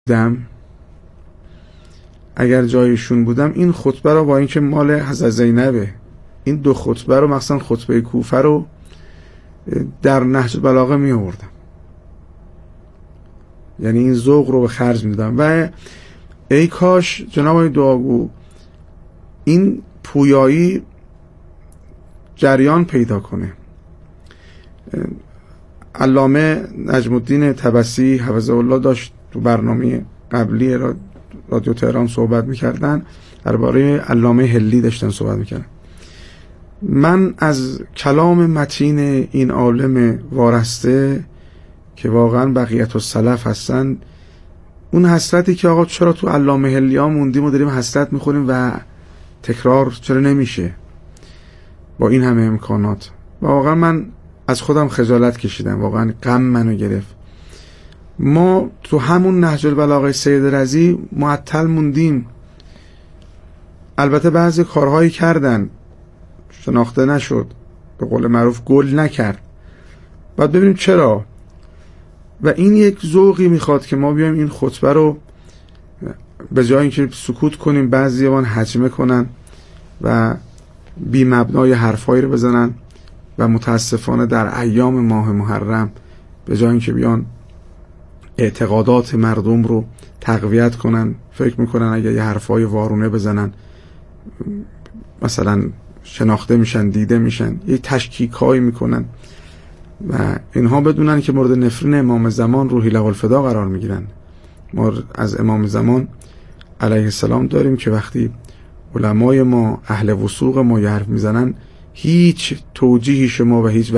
اگر جایشون بودم این خطبه رو با اینکه مال حضرت زینبه، این دو خطبه رو مثلا خطبه کوفه رو در نهج البلاغه می آوردم، یعنی این ذوق رو به خرج می دادم. و ای کاش جناب آقای دعاگو این پویایی جریان پیدا کنه. علامه نجم الدین طبسی حفظه الله داشت تو برنامه قبلی رادیو تهران صحبت میکردن، درباره علامه هلی داشتن صحبت میکردن. من از کلام متین این عالم وارسته که واقعا بقیت السلف هستن، اون حسرتی که آقا چرا تو علامه هلی ها موندیم و داریم حسرت میخوریم و تکرار چرا نمیشه با این همه امکانات، و واقعا من از خودم خجالت کشیدم، واقعا غم منو گرفت. ما تو همون نهج البلاغه سید رضی معطل موندیم. البته بعضی کارهایی کردن شناخته نشد، به قول معروف گل نکرد، باید ببینیم چرا. و این یک ذوقی میخواد که ما بیایم این خطبه رو به جای اینکه سکوت کنیم بعضی‌ها هجمه کنن و بی مبنای حرفایی رو بزنن، و متاسفانه در ایام ماه محرم به جای اینکه بیان اعتقادات مردم رو تقویت کنن، فکر میکنن اگه یه حرفای وارونه بزنن مثلا شناخته میشن، دیده میشن، یه تشکیکایی میکنن و اینها بدونن که مورد نفرین امام زمان روحی له الفدا قرار میگیرن. ما از امام زمان علیه السلام داریم که وقتی علمای ما اهل وثوق ما یه حرف میزنن، هیچ توجیهی شما و هیچ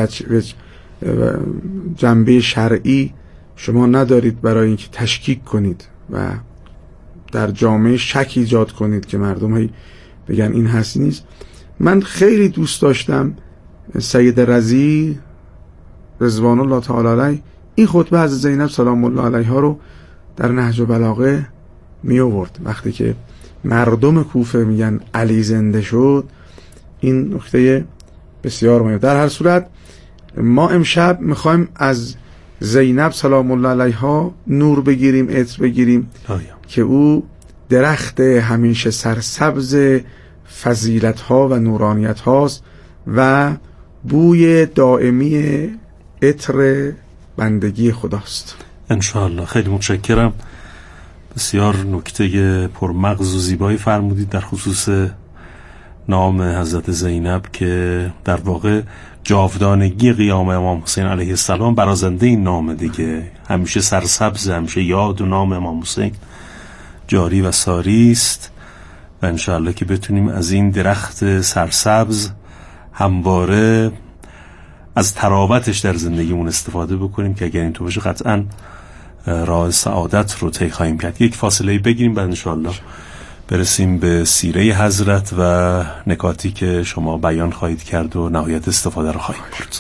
جنبه شرعی شما ندارید برای اینکه تشکیک کنید و در جامعه شک ایجاد کنید که مردم هی بگن این هست نیست. من خیلی دوست داشتم سید رضی رضوان الله تعالی علیه این خطبه از زینب سلام الله علیها رو در نهج البلاغه می آورد. وقتی که مردم کوفه میگن علی زنده شد، این نکته بسیار مهمه. در هر صورت ما امشب میخوایم از زینب سلام الله علیها نور بگیریم، عطر بگیریم که او درخت همیشه سرسبز فضیلت ها و نورانیت هاست و بوی دائمی عطر بندگی خداست انشاءالله. خیلی متشکرم، بسیار نکته پرمغز و زیبایی فرمودید در خصوص نام حضرت زینب که در واقع جاودانگی قیام امام حسین علیه السلام برازنده این نام دیگه، همیشه سرسبز، همیشه یاد و نام امام حسین جاری و ساری است و انشاءالله که بتونیم از این درخت سرسبز همواره از تراوتش در زندگیمون استفاده بکنیم که اگر این تو باشه قطعا راه سعادت رو طی خواهیم کرد. یک فاصله بگیریم بعد انشاءالله برسیم به سیره حضرت و نکاتی که شما بیان خواهید کرد و نهایت استفاده رو خواهید برد.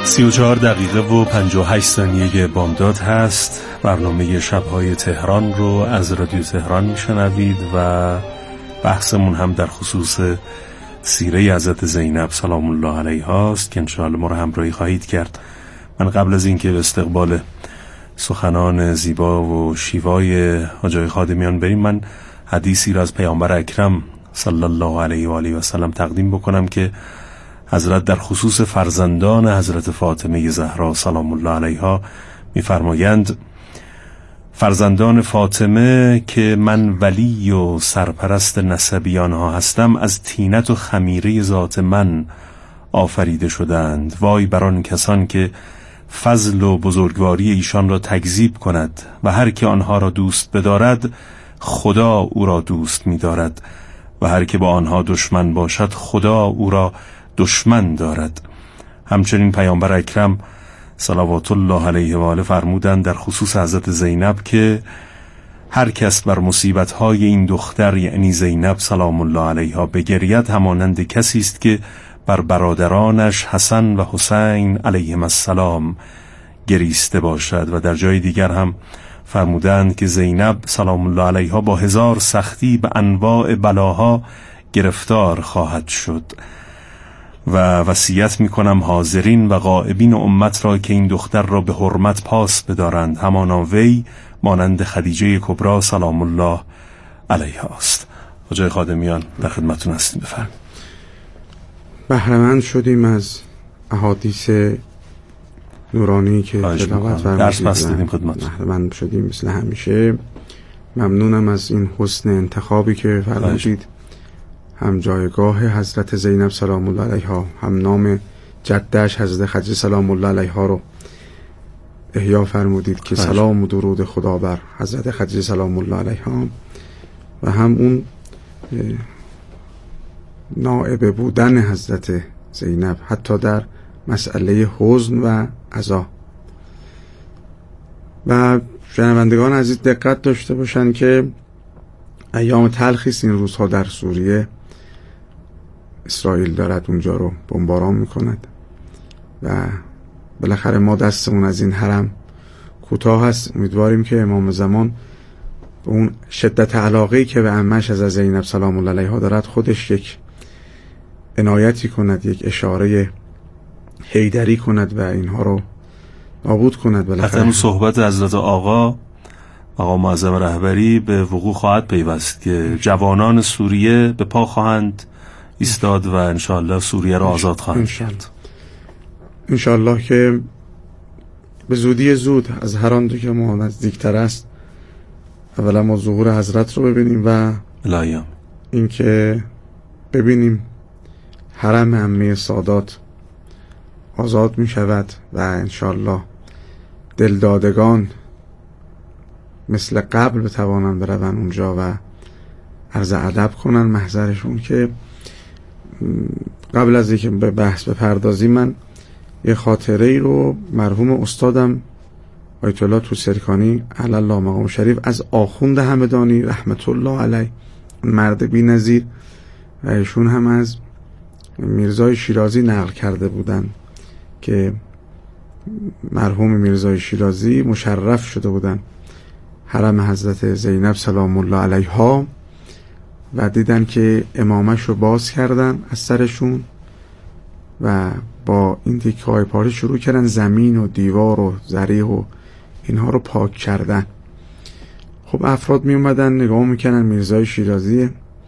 34 دقیقه و 58 ثانیه بامداد هست. برنامه شب‌های تهران رو از رادیو تهران میشنوید و بحثمون هم در خصوص سیره حضرت زینب سلام الله علیها است که انشاءالله ما رو همراهی خواهید کرد. من قبل از اینکه به استقبال سخنان زیبا و شیوای حاجی خادمیان بریم، من حدیثی را از پیامبر اکرم صلی الله علیه و آله و سلم تقدیم بکنم که حضرت در خصوص فرزندان حضرت فاطمه زهرا سلام الله علیها می‌فرمایند: فرزندان فاطمه که من ولی و سرپرست نسبی آنها هستم، از طینت و خمیره ذات من آفریده شدند. وای بر آن کسان که فضل و بزرگواری ایشان را تکذیب کند و هر که آنها را دوست بدارد خدا او را دوست می‌دارد و هر که با آنها دشمن باشد خدا او را دشمن دارد. همچنین پیامبر اکرم صلوات الله علیه و آله فرمودند در خصوص حضرت زینب که هر کس بر مصیبت‌های این دختر یعنی زینب سلام الله علیها بگرید همانند کسی است که بر برادرانش حسن و حسین علیهم السلام گریسته باشد. و در جای دیگر هم فرمودند که زینب سلام الله علیها با 1000 سختی به انواع بلاها گرفتار خواهد شد. و وصیت میکنم حاضرین و غائبین امت را که این دختر را به حرمت پاس بدارند، همانا وی مانند خدیجه کبرا سلام الله علیها است. حاجی خادمیان در خدمتتون هستیم، بفرمایید. بهره‌مند شدیم از احادیث نورانی که تلاوت فرمودید، درس پس دادیم خدمتتون. بهره‌مند شدیم مثل همیشه. ممنونم از این حسن انتخابی که فرمودید، هم جایگاه حضرت زینب سلام الله علیها، هم نام جدش حضرت خدیجه سلام الله علیها رو احیا فرمودید که سلام و درود خدا بر حضرت خدیجه سلام الله علیها، و هم اون نائب بودن حضرت زینب حتی در مسئله حزن و عزا. و شنوندگان عزیز دقت داشته باشن که ایام تلخی است این روزها در سوریه. اسرائیل دارد اونجا رو بمباران میکند و بالاخره ما دستمون از این حرم کوتاه هست. امیدواریم که امام زمان به اون شدت علاقه‌ای که به عمه‌اش از زینب سلام الله علیها دارد خودش یک عنایتی کند، یک اشاره حیدری کند و اینها رو نابود کند. بالاخره اون صحبت حضرت آقا معظم رهبری به وقوع خواهد پیوست که جوانان سوریه به پا خواهند ایستاد و انشاءالله سوریه را آزاد خواهند کرد. انشاءالله که به زودی زود از هر آن که ما نزدیکتر است اولا ما ظهور حضرت رو ببینیم و الهیام این که ببینیم حرم عمه سادات آزاد می شود و انشاءالله دلدادگان مثل قبل بتوانند بروند اونجا و عرض ادب کنن محضرشون. که قبل از اینکه به بحث بپردازیم من یه خاطره ای رو مرحوم استادم آیت الله توسرکانی علی الله مقام شریف از آخوند همدانی رحمت الله علیه، مرد بی‌نظیر، و ایشون هم از میرزای شیرازی نقل کرده بودن که مرحوم میرزای شیرازی مشرف شده بودن حرم حضرت زینب سلام الله علیها و دیدن که امامش رو باز کردن از سرشون و با این تیکه‌های پاره شروع کردن زمین و دیوار و زریح و اینها رو پاک کردن. خب افراد می اومدن نگاه میکنن میرزای شیرازی.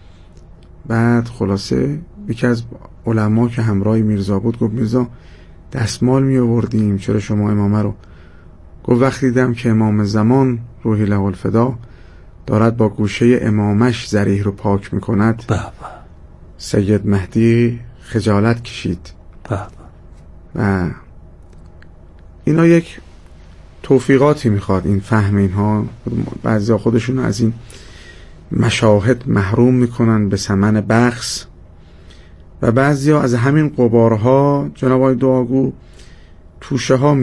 بعد خلاصه یکی از علما که همراه میرزا بود گفت میرزا دستمال می آوردیم، چرا شما امامه رو؟ گفت وقتی دیدم که امام زمان روحی له الفدا دارد با گوشه امامش زریح رو پاک میکند سید مهدی خجالت کشید. و اینا یک توفیقاتی میخواد این فهم اینها. بعضی خودشون از این مشاهد محروم میکنن به ثمن بخس و بعضی ها از همین قبارها جناب آقای دعاگو توشه ها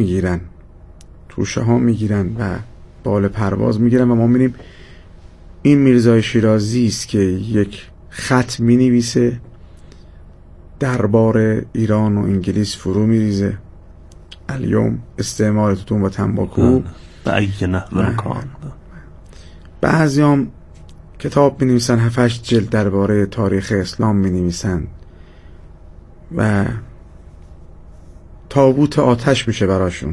میگیرن و بال پرواز میگیرن و ما میریم این میرزای شیرازی است که یک خط مینویسه دربار ایران و انگلیس فرو میریزه الیوم استعمال توتون و تنباکو به ای نحو کان. بعضیام کتاب می نویسن 7-8 جلد درباره تاریخ اسلام می نویسن و تابوت آتش میشه براشون،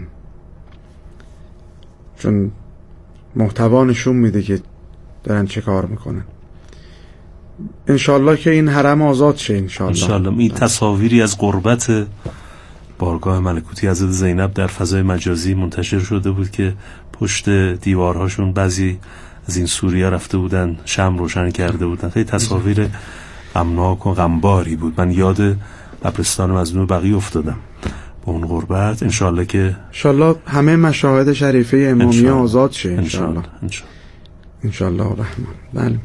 چون محتوا نشون میده که دارن چه کار میکنن. انشالله که این حرم آزاد شه. انشالله این تصاویری از قربت بارگاه ملکوتی حضرت زینب در فضای مجازی منتشر شده بود که پشت دیوارهاشون بعضی از این سوریه رفته بودن شمع روشن کرده بودن. خیلی تصاویر غمناک و غمباری بود. من یاد قبرستان مظلوم بقیع افتادم با اون قربت. انشالله همه مشاهد شریفه امامیه آزاد شه. انشالله رحمان. بله،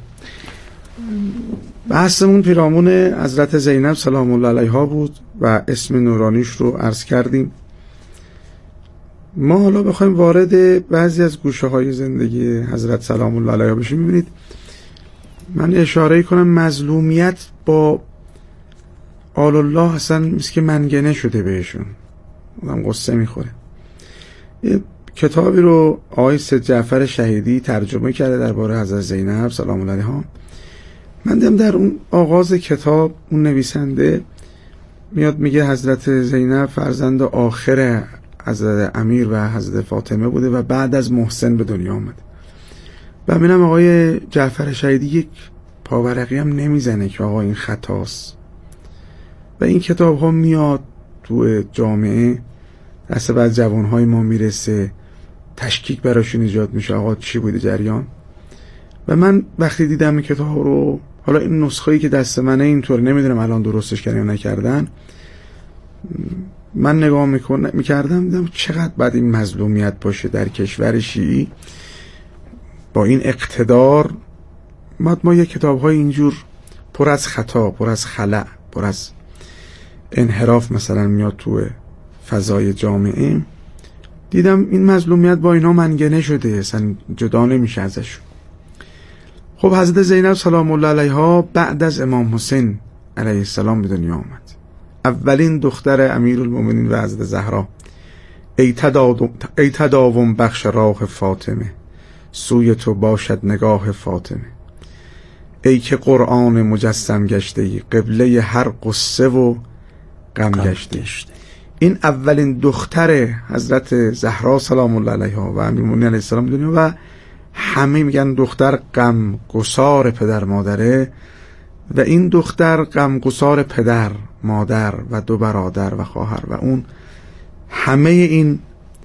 بحثمون پیرامون حضرت زینب سلام الله علیها بود و اسم نورانیش رو عرض کردیم. ما حالا بخوایم وارد بعضی از گوشه های زندگی حضرت سلام الله علیها بشیم. میبینید من اشاره کنم مظلومیت با آل الله اصلا مثل که منگنه شده بهشون، آدم قصه میخوره. یه کتابی رو آقای سید جعفر شهیدی ترجمه کرده درباره حضرت زینب سلام الله علیها. من دیدم در اون آغاز کتاب اون نویسنده میاد میگه حضرت زینب فرزند آخر حضرت امیر و حضرت فاطمه بوده و بعد از محسن به دنیا آمد. و میبینم آقای جعفر شهیدی یک پاورقی هم نمیزنه که آقا این خطاست. و این کتاب ها میاد تو جامعه دست بعد جوانهای ما میرسه، تشکیک براشون ایجاد میشه آقا چی بوده جریان. و من وقتی دیدم این کتاب رو، حالا این نسخه‌ای که دست منه اینطور نمیدونم الان درستش کردن یا نکردن، من نگاه میکردم دیدم چقدر بعد این مظلومیت باشه در کشور شیعی با این اقتدار. ما یک کتاب‌های اینجور پر از خطا، پر از خلأ، پر از انحراف مثلا میاد تو فضای جامعه. دیدم این مظلومیت با اینا منگنه شده، اصلا جدا نمیشه ازشون. خب حضرت زینب سلام الله علیها بعد از امام حسین علیه السلام به دنیا آمد. اولین دختر امیرالمومنین و حضرت زهرا. ای تداوم بخش راه فاطمه، سوی تو باشد نگاه فاطمه. ای که قرآن مجسم گشته ای، قبله هر قصه و غم گشته. این اولین دختر حضرت زهرا سلام الله علیها و امیرالمومنین علیه السلام به دنیا و همه میگن دختر غم گسار پدر مادره. و این دختر غم گسار پدر مادر و 2 برادر و خواهر و اون همه این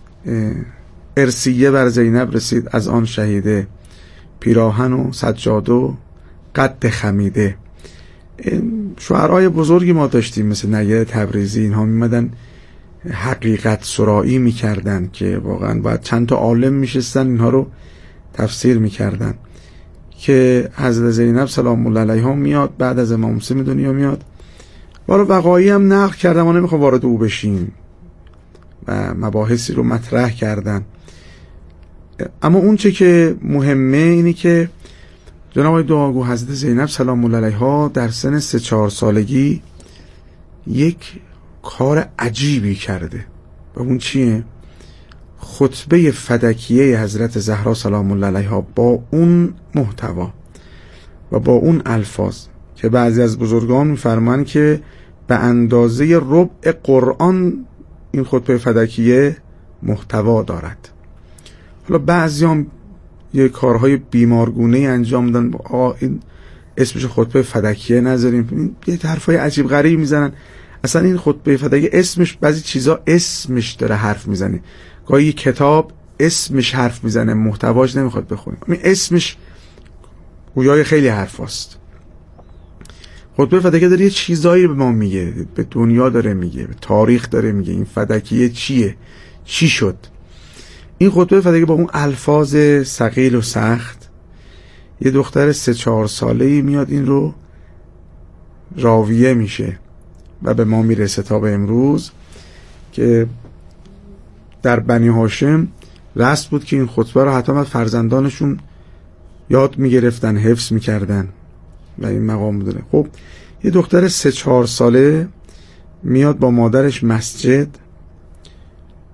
ارثیه بر زینب رسید از آن شهیده، پیراهن و سجاده و قد خمیده. شعرهای بزرگی ما داشتیم مثل نیر تبریزی، اینها میمدن حقیقت سرایی میکردن که واقعا باید چند تا عالم میشستن اینها رو تفسیر میکردن که حضرت زینب سلام الله علیها میاد بعد از امام حسین دنیا میاد. وارو وقایعی هم نقل کردم، ما نمیخوام وارد او بشیم و مباحثی رو مطرح کردن. اما اون چه که مهمه اینی که جناب دعاگو حضرت زینب سلام الله علیها در سن 3-4 سالگی یک کار عجیبی کرده و اون چیه؟ خطبه فدکیه حضرت زهرا سلام الله علیها با اون محتوا و با اون الفاظ که بعضی از بزرگان میفرمان که به اندازه ربع قرآن این خطبه فدکیه محتوا دارد. حالا بعضیام یه کارهای بیمارگونه انجام دادن، این اسمش خطبه فدکیه نذاریم، یه حرفای عجیب غریب میزنن. اصلا این خطبه فدکیه اسمش، بعضی چیزا اسمش داره حرف میزنه، گاهی کتاب اسمش حرف میزنه محتواش نمیخواد بخونیم، این اسمش گویای خیلی حرف هست. خطبه فدکیه داره یه چیزایی به ما میگه، به دنیا داره میگه، به تاریخ داره میگه این فدکیه چیه، چی شد. این خطبه فدکیه با اون الفاظ ثقیل و سخت، یه دختر 3-4 ساله‌ای میاد این رو راویه میشه و به ما میرسه تا به امروز که در بنی هاشم رسم بود که این خطبه رو حتما فرزندانشون یاد میگرفتن، حفظ میکردن و این مقام داره. خب یه دختر 3-4 ساله میاد با مادرش مسجد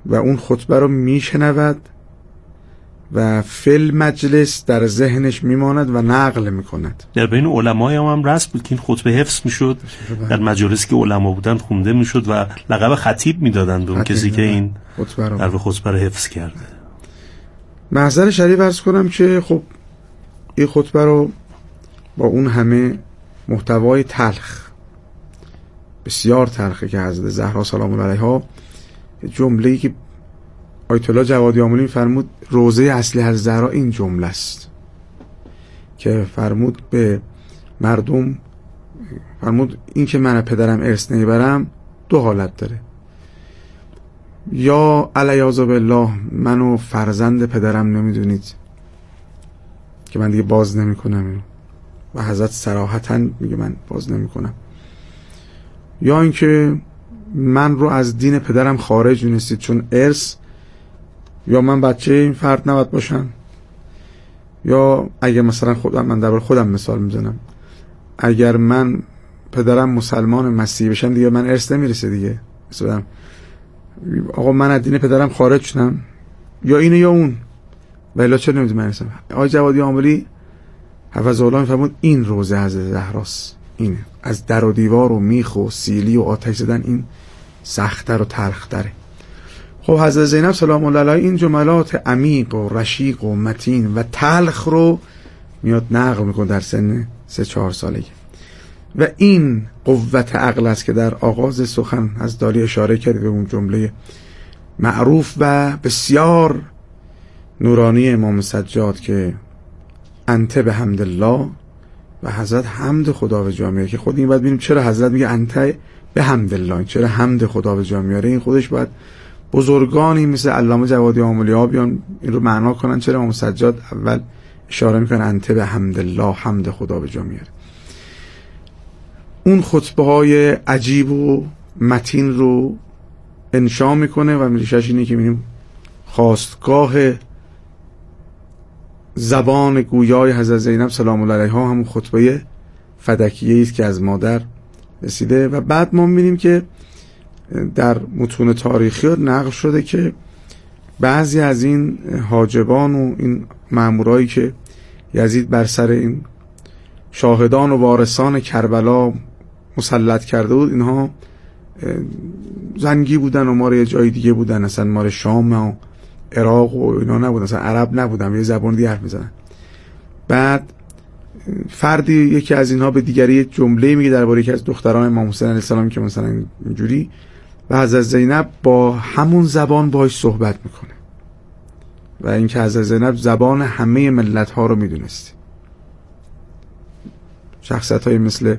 و اون خطبه رو میشنود و فل مجلس در ذهنش میماند و نقل میکند. در بین علمای هم رسم بود که این خطبه حفظ میشد، در مجالسی که علما بودن خونده میشد و لقب خطیب میدادند اون کسی که این در خطبه رو حفظ کرده. محضر شریف عرض کنم که خب این خطبه رو با اون همه محتوای تلخ، بسیار تلخه که حضرت زهرا سلام الله علیها، جمله‌ای که آیت الله جوادی آملی فرمود روزه اصلی حضرت زهرا این جمله است که فرمود به مردم، فرمود این که من پدرم ارث نمیبرم دو حالت داره، یا علیاذ بالله منو فرزند پدرم نمیدونید که من دیگه باز نمیکنم اینو، و حضرت صراحتاً میگه من باز نمیکنم، یا اینکه من رو از دین پدرم خارج دونستید چون ارث، یا من بچه این فرد نباید باشم، یا اگر مثلا من در خودم مثال میزنم، اگر من پدرم مسلمان مسیحی بشم دیگه من ارث نمیرسه دیگه، مثلا آقا من از دین پدرم خارج شدم، یا اینه یا اون، ولی چرا نمیدونم من ارثم. آقای جوادی آملی حفظه الله میفرمود این روزه حضرت زهراست، اینه از در و دیوار و میخ و سیلی و آتش زدن این سخت‌تر و تلخ‌تره. خب حضرت زینب سلام الله علیها این جملات عمیق و رشیق و متین و تلخ رو میاد نقل میکنه در سن 3-4 سالگی، و این قوت عقل است که در آغاز سخن از دالی اشاره کرد به اون جمله معروف و بسیار نورانی امام سجاد که انت به حمد الله، و حضرت حمد خدا به جا میاره، که خود این باید ببینیم چرا حضرت میگه انت به حمد الله، چرا حمد خدا به جا میاره. این خودش باید بزرگانی مثل علامه جوادی آملی بیان این رو معنا کنن چرا امام سجاد اول اشاره میکنه انت به حمد الله، حمد خدا به جا میاره. اون خطبه های عجیب و متین رو انشا میکنه و میلیشش اینه که میبینیم خواستگاه زبان گویای حضرت زینب سلام الله علیها همون خطبه فدکیه است که از مادر رسیده. و بعد ما میبینیم که در متون تاریخی نقل شده که بعضی از این حاجبان و این مامورایی که یزید بر سر این شاهدان و وارثان کربلا مسلط کرده بود، اینها زنگی بودن و مال یه جای دیگه بودن، اصلا مال شام و عراق و اینا نبودن، اصلا عرب نبودن، یه زبان دیگه حرف میزنن. بعد فردی یکی از اینها به دیگری جمله میگه درباره یکی از دختران امام حسین علیه السلام که مثلا اینجوری، و حضرت زینب با همون زبان باهاش صحبت میکنه، و اینکه حضرت زینب زبان همه ملت ها رو میدونست. شخصیت های مثل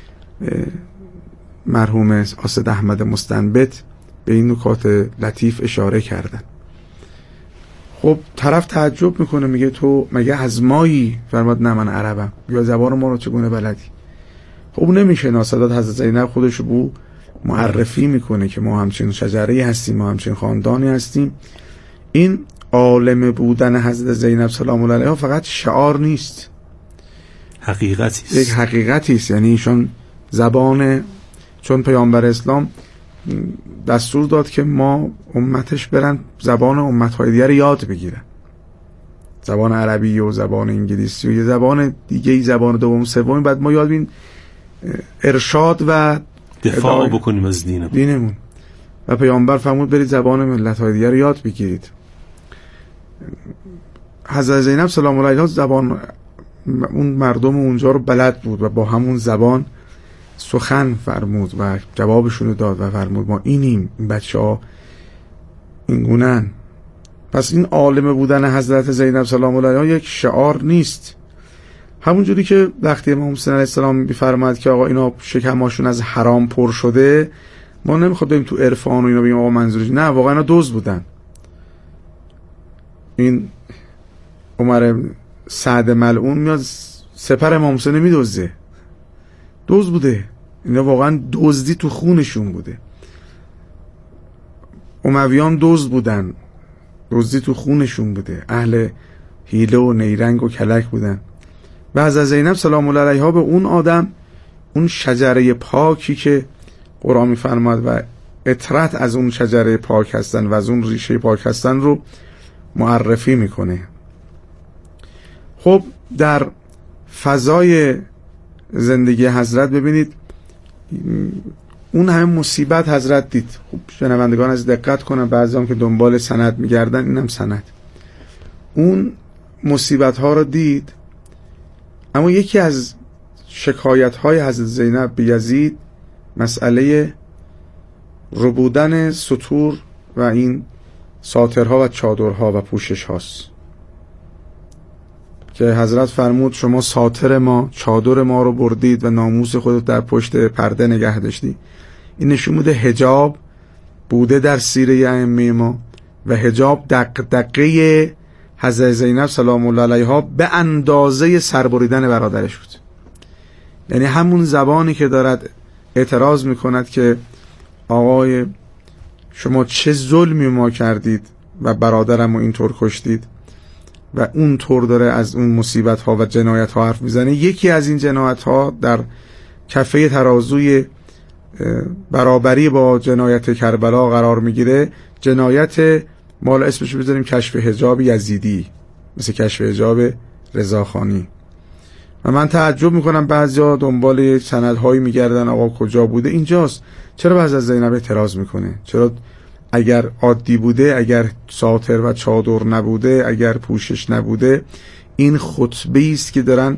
مرحوم اسد احمد مستنبت به این نکات لطیف اشاره کردن. خب طرف تعجب میکنه، میگه تو مگه از مایی؟ فرماد نه من عربم. یا زبان ما رو چگونه بلدی؟ خب نمیشه ناسادات حضرت زینب خودش رو معرفی میکنه که ما همچین شجره‌ای هستیم، ما همچین خاندانی هستیم. این عالم بودن حضرت زینب سلام الله علیها فقط شعار نیست، حقیقتی است، یک حقیقتی است. یعنی ایشون زبان، چون پیامبر اسلام دستور داد که ما امتش برن زبان امت‌های دیگر یاد بگیرن، زبان عربی و زبان انگلیسی و یه زبان دیگه، زبان دوم سوم، بعد ما یاد بین ارشاد و دفاع بکنیم از دینمون. و پیامبر فرمود برید زبان ملت‌های دیگر یاد بگیرید. حضرت زینب سلام الله علیها زبان اون مردم اونجا رو بلد بود و با همون زبان سخن فرمود و جوابشون داد و فرمود ما اینیم، این بچه‌ها این گونن. پس این عالم بودن حضرت زینب سلام الله علیها یک شعار نیست. همون جوری که وقتی امام حسین علیه السلام میفرماد که آقا اینا شکماشون از حرام پر شده، ما نمیخواد بریم تو عرفان و اینا بگیم آقا منظورش نه، واقعا اینا دزد بودن. این عمر سعد ملعون میاد سپر امام حسین میدزده، دزد بوده، اینا واقعا دزدی تو خونشون بوده. امویان دزد بودن، دزدی تو خونشون بوده، اهل حیله و نیرنگ و کلک بودن. و حضرت زینب سلام الله علیها به اون آدم، اون شجره پاکی که قرآن میفرماد و اطرت از اون شجره پاک هستن و از اون ریشه پاک هستن رو معرفی میکنه. خب در فضای زندگی حضرت ببینید اون همه مصیبت حضرت دید. خب شنوندگان از دقت کنن، بعضی هم که دنبال سند میگردن اینم سند، اون مصیبت ها رو دید. اما یکی از شکایت های حضرت زینب به یزید مسئله ربودن سطور و این ساترها و چادرها و پوشش هاست که حضرت فرمود شما ساتر ما، چادر ما رو بردید و ناموس خودت در پشت پرده نگه داشتی. این نشون میده حجاب بوده در سیره ائمه ما و حجاب دغدغه حضرت زینب سلام الله علیها به اندازه سربریدن برادرش بود. یعنی همون زبانی که دارد اعتراض میکند که آقای شما چه ظلمی ما کردید و برادرم رو اینطور کشتید و اون طور داره از اون مصیبت ها و جنایت ها حرف میزنه. یکی از این جنایت ها در کفه ترازوی برابری با جنایت کربلا قرار میگیره، جنایت مال اسمش بذاریم کشف حجاب یزیدی، مثل کشف حجاب رضاخانی. و من تعجب میکنم بعضیا دنبال سندهایی میگردن آقا کجا بوده، اینجاست. چرا باز از زینب اعتراض میکنه؟ چرا اگر عادی بوده، اگر ساتر و چادر نبوده، اگر پوشش نبوده، این خطبه است که دارن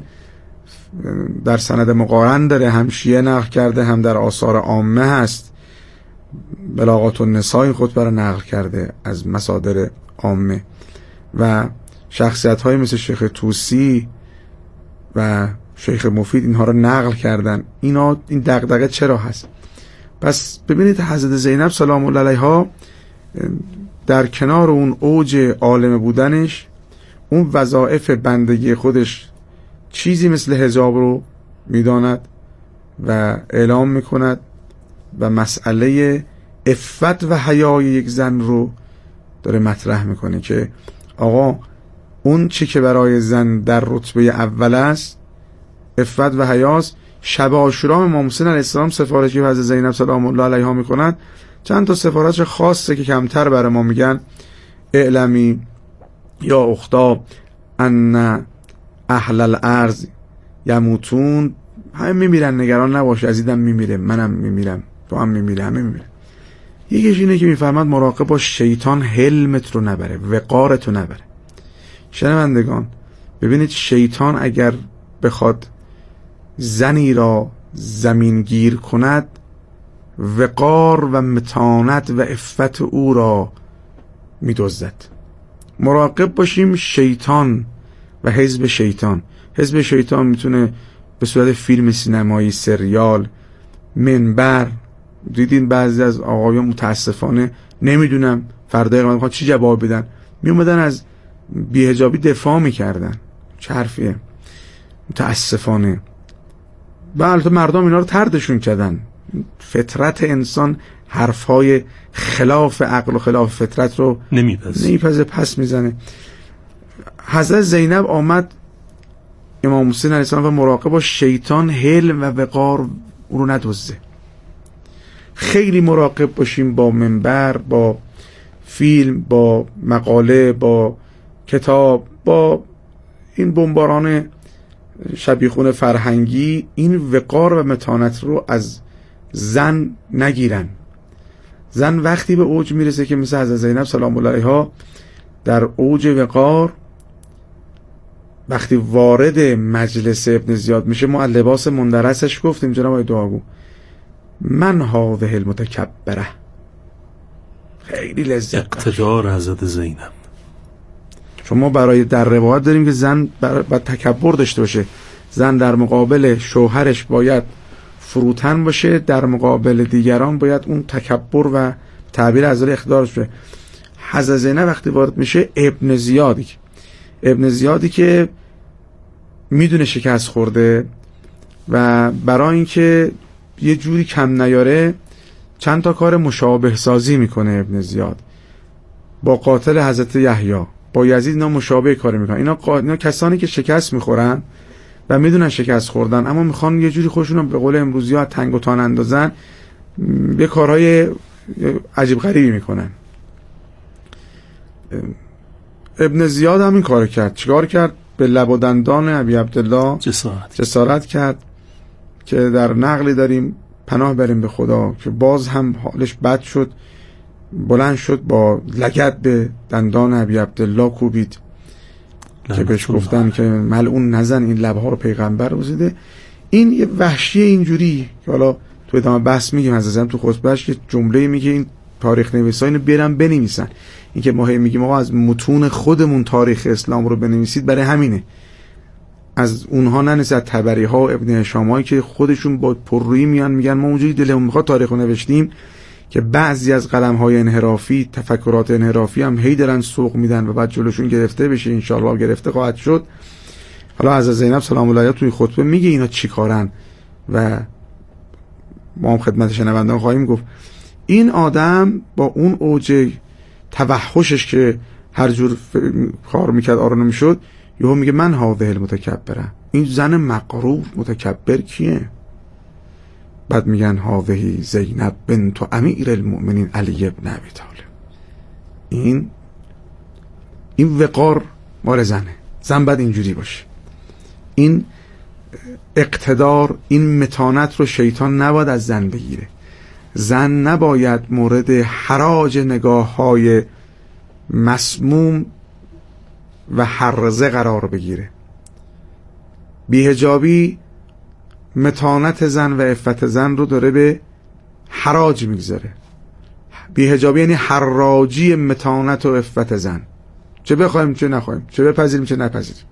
در سند مقارن داره، هم شیعه نقل کرده هم در آثار عامه هست. بلاغات النساء این خطبه رو نقل کرده از مصادر عامه و شخصیت های مثل شیخ طوسی و شیخ مفید اینها رو نقل کردن. این دغدغه چرا هست؟ پس ببینید حضرت زینب سلام الله علیها در کنار اون اوج عالم بودنش، اون وظایف بندگی خودش چیزی مثل حجاب رو میداند و اعلام میکند و مسئله عفت و حیای یک زن رو داره مطرح میکنه که آقا اون چی که برای زن در رتبه اول است عفت و حیاست. شب عاشورا امام حسین علیه السلام سفارشی حضرت زینب سلام الله علیها میکنند. چند تا سفارش خاصه که کمتر برای ما میگن اعلمی یا اختا ان اهل الارض یموتون، همه میمیرن نگران نباش، عزیزم میمیره، منم میمیرم، تو هم میمیره، همه میمیره. یکیش اینه که میفرماد مراقب باش شیطان حلمت رو نبره، وقارت رو نبره. شنوندگان ببینید شیطان اگر بخواد زنی را زمین گیر کند، وقار و متانت و عفت او را می‌دزدد. مراقب باشیم شیطان و حزب شیطان. حزب شیطان میتونه به صورت فیلم سینمایی، سریال، منبر. دیدین بعضی از آقایان متاسفانه نمیدونم فردا قیامت میخوان چی جواب بدن، میومدن از بی‌حجابی دفاع میکردن. چه حرفیه؟ متاسفانه. و البته مردم اینا رو طردشون کردن. فطرت انسان حرفای خلاف عقل و خلاف فطرت رو نمیپذه، پس میزنه. حضرت زینب آمد امام حسین علیه السلام و مراقب با شیطان حلم و وقار رو ندزده. خیلی مراقب باشیم با منبر، با فیلم، با مقاله، با کتاب، با این بمباران شبیخون فرهنگی. این وقار و متانت رو از زن نگیرن. زن وقتی به اوج میرسه که مثل حضرت زینب سلام الله علیها در اوج وقار، وقتی وارد مجلس ابن زیاد میشه، ما لباس مندرسش گفتیم جناب آقای دعاگو، من هذه المتکبره، خیلی لذت اقتدار حضرت زینب. شما برای در روایت داریم که زن باید تکبر داشته باشه، زن در مقابل شوهرش باید فروتن باشه، در مقابل دیگران باید اون تکبر و تعبیر از اقتدارش باشه. حضرت زینب وقتی وارد میشه، ابن زیادی که میدونه شکست خورده و برای اینکه یه جوری کم نیاره چند تا کار مشابه سازی میکنه. ابن زیاد با قاتل حضرت یحیی، با یزید، اینا مشابه کار میکنن. اینا کسانی که شکست میخورن و میدونن شکست خوردن، اما میخوان یه جوری خودشون رو به قول امروزی ها تنگ و تان اندازن، یه کارهای عجیب غریبی میکنن. ابن زیاد هم این کار کرد. چیکار کرد؟ به لب و دندان ابی عبدالله جسارت کرد که در نقلی داریم پناه بریم به خدا که باز هم حالش بد شد، بلند شد با لگد به دندان ابی عبدالله کوبید که بهش گفتن که ملعون نزن، این لبها رو پیغمبر روزیده. این یه وحشی اینجوری که حالا تو ادامه بحث میگیم، عزیزم تو خطبهش که جمله میگه این تاریخ نویسا اینو برن بنویسن. این که ما هی میگیم آقا از متون خودمون تاریخ اسلام رو بنویسید، برای همینه. از اونها ننویسید، از طبری ها و ابن هشامایی که خودشون با پررویی میان میگن ما اونجوری دلمون میخواد تاریخ رو نوشتیم که بعضی از قلم های انحرافی، تفکرات انحرافی هم هی دارن سوق میدن و بعد جلوشون گرفته بشه، ان شاءالله گرفته خواهد شد. حالا از زینب سلام الله علیها توی خطبه میگه اینا چیکارن و ما هم خدمت شنوندگان خواهیم گفت. این آدم با اون اوج توحشش که هر جور کار میکرد آرانه میشد، یهو میگه من هاذه المتکبرم. این زن مغرور متکبر کیه؟ بعد میگن هاذه زینب بنت امیر المؤمنین علی ابن ابی طالب. این وقار مال زنه. زن باید اینجوری باشه. این اقتدار، این متانت رو شیطان نباید از زن بگیره. زن نباید مورد حراج نگاه های مسموم و هرزه قرار بگیره. بی‌حجابی متانت زن و عفت زن رو داره به حراج میگذاره. بی‌حجابی یعنی حراجی متانت و عفت زن، چه بخوایم چه نخوایم، چه بپذیریم چه نپذیریم.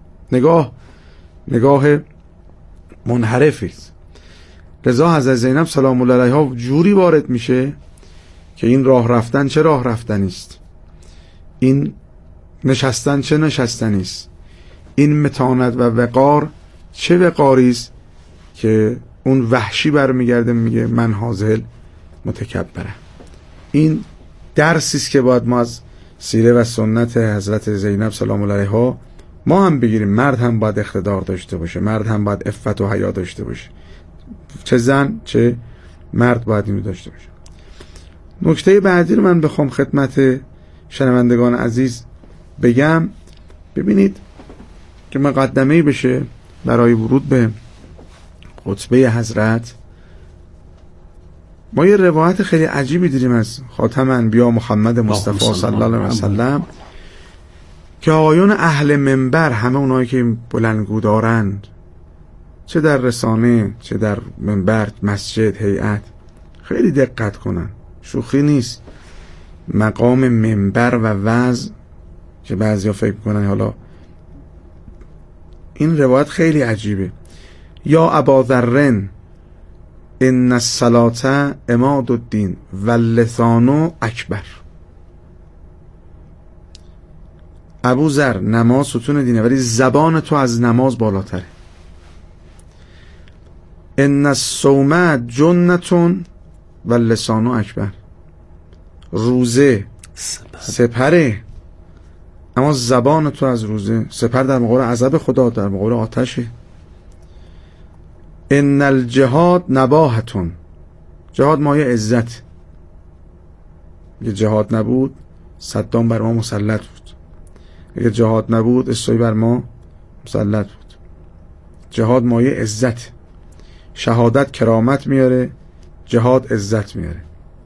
نگاه منحرفی است. رضا حضرت زینب سلام الله علیها جوری وارد میشه که این راه رفتن چه راه رفتنی است، این نشستن چه نشستنی است، این متانت و وقار چه وقاری است که اون وحشی برمیگرده میگه من هاذه متکبرم. این درسی است که باید ما از سیره و سنت حضرت زینب سلام الله علیها ما هم بگیریم. مرد هم باید اقتدار داشته باشه، مرد هم باید عفت و حیا داشته باشه، چه زن چه مرد باید اینو داشته باشه. نکته بعدی رو من بخوام خدمت شنوندگان عزیز بگم، ببینید که مقدمه‌ای بشه برای ورود به خطبه حضرت. ما یه روایت خیلی عجیبی داریم از خاتم انبیا محمد مصطفی صلی الله علیه و سلم که آقایون اهل منبر، همه اونایی که بلندگو دارند، چه در رسانه چه در منبر، مسجد، هیئت، خیلی دقت کنن. شوخی نیست. مقام منبر و وعظ که بعضیا فکر میکنن حالا این روایت خیلی عجیبه. یا ابا ذر ان الصلاة عماد الدین و اللسان اکبر. ابو ذر، نماز ستون دینه ولی زبان تو از نماز بالاتره. ان الصوم جنة و اللسان اکبر. روزه سپره اما زبان تو از روزه سپر در مقابل عذاب خدا، در مقابل آتشه. ان الجهاد نباهتون. جهاد مایه عزت. اگه جهاد نبود صدام بر ما مسلط بود. اگه جهاد نبود اسرائیل بر ما مسلط بود. جهاد مایه عزت. شهادت کرامت میاره، جهاد عزت میاره.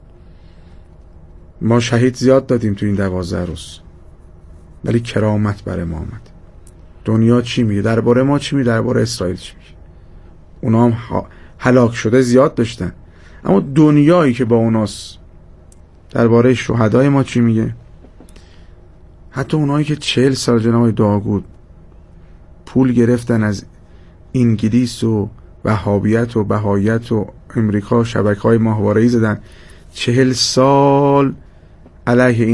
ما شهید زیاد دادیم تو این 12 روز ولی کرامت برای ما آمد. دنیا چی میگه درباره ما، چی میگه درباره اسرائیل، چی میگه؟ اونا هم هلاک شده زیاد داشتن، اما دنیایی که با اوناست درباره شهدای ما چی میگه؟ حتی اونایی که 40 سال جناب داوود پول گرفتن از انگلیس و وهابیت و بهایت و امریکا، شبکه‌های ماهواره‌ای زدن، 40 سال علیه این